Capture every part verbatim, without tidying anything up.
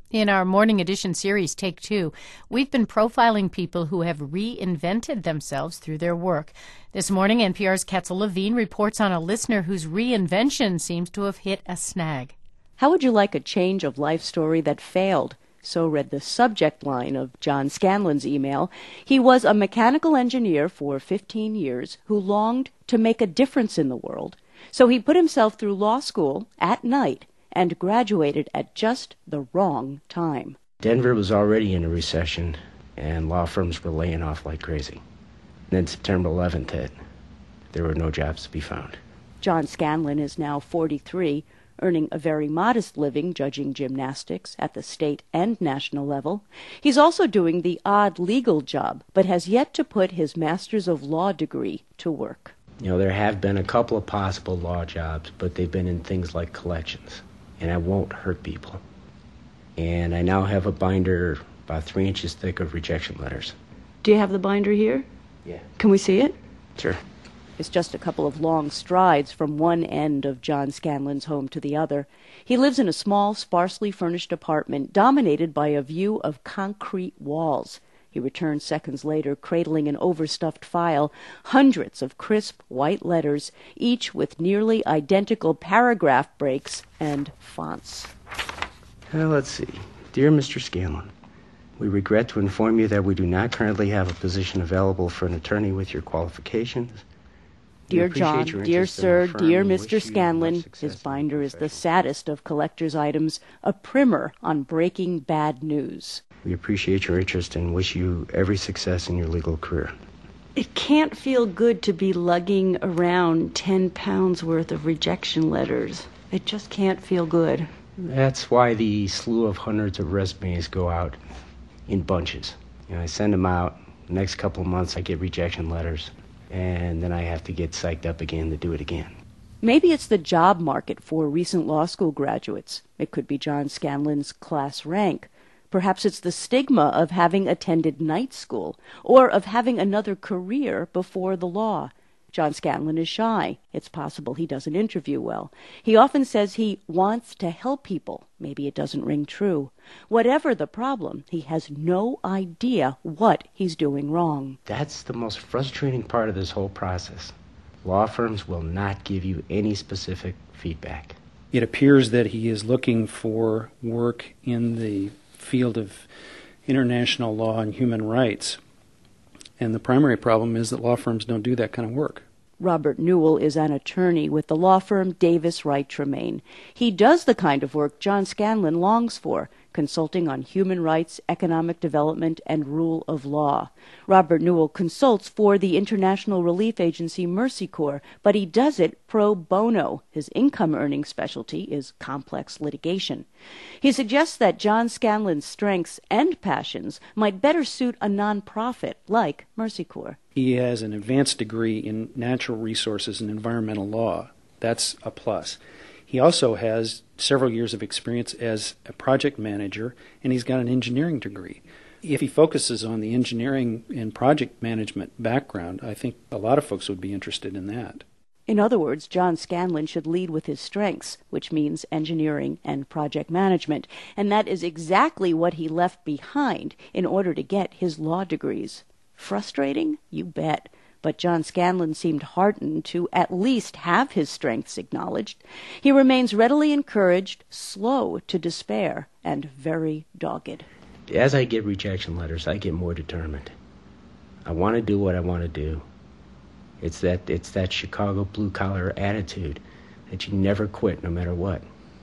In our Morning Edition series, Take Two, we've been profiling people who have reinvented themselves through their work. This morning, N P R's Ketzel Levine reports on a listener whose reinvention seems to have hit a snag. How would you like a change of life story that failed? So read the subject line of John Scanlon's email. He was a mechanical engineer for fifteen years who longed to make a difference in the world. So he put himself through law school at night and graduated at just the wrong time. Denver was already in a recession, and law firms were laying off like crazy. Then September eleventh hit. There were no jobs to be found. John Scanlon is now forty-three, earning a very modest living judging gymnastics at the state and national level. He's also doing the odd legal job, but has yet to put his Master's of Law degree to work. You know, there have been a couple of possible law jobs, but they've been in things like collections. And I won't hurt people. And I now have a binder about three inches thick of rejection letters. Do you have the binder here? Yeah. Can we see it? Sure. It's just a couple of long strides from one end of John Scanlon's home to the other. He lives in a small, sparsely furnished apartment dominated by a view of concrete walls. He returns seconds later, cradling an overstuffed file, hundreds of crisp white letters, each with nearly identical paragraph breaks and fonts. Well, let's see. Dear Mister Scanlon, we regret to inform you that we do not currently have a position available for an attorney with your qualifications. Dear John, dear Sir, dear Mister Scanlon, his binder is the saddest of collector's items, a primer on breaking bad news. We appreciate your interest and wish you every success in your legal career. It can't feel good to be lugging around ten pounds worth of rejection letters. It just can't feel good. That's why the slew of hundreds of resumes go out in bunches. You know, I send them out. The next couple of months I get rejection letters, and then I have to get psyched up again to do it again. Maybe it's the job market for recent law school graduates. It could be John Scanlon's class rank. Perhaps it's the stigma of having attended night school or of having another career before the law. John Scanlon is shy. It's possible he doesn't interview well. He often says he wants to help people. Maybe it doesn't ring true. Whatever the problem, he has no idea what he's doing wrong. That's the most frustrating part of this whole process. Law firms will not give you any specific feedback. It appears that he is looking for work in the field of international law and human rights. And the primary problem is that law firms don't do that kind of work. Robert Newell is an attorney with the law firm Davis Wright Tremaine. He does the kind of work John Scanlon longs for, consulting on human rights, economic development, and rule of law. Robert Newell consults for the international relief agency Mercy Corps, but he does it pro bono. His income-earning specialty is complex litigation. He suggests that John Scanlon's strengths and passions might better suit a nonprofit like Mercy Corps. He has an advanced degree in natural resources and environmental law. That's a plus. He also has several years of experience as a project manager, and he's got an engineering degree. If he focuses on the engineering and project management background, I think a lot of folks would be interested in that. In other words, John Scanlon should lead with his strengths, which means engineering and project management, and that is exactly what he left behind in order to get his law degrees. Frustrating? You bet. But John Scanlon seemed heartened to at least have his strengths acknowledged. He remains readily encouraged, slow to despair, and very dogged. As I get rejection letters, I get more determined. I want to do what I want to do. It's that it's that Chicago blue-collar attitude that you never quit no matter what.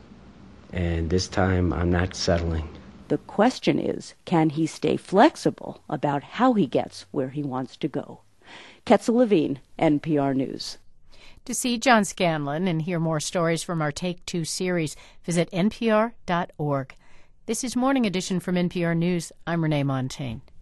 And this time, I'm not settling. The question is, can he stay flexible about how he gets where he wants to go? Ketzel Levine, N P R News. To see John Scanlon and hear more stories from our Take Two series, visit N P R dot org. This is Morning Edition from N P R News. I'm Renee Montagne.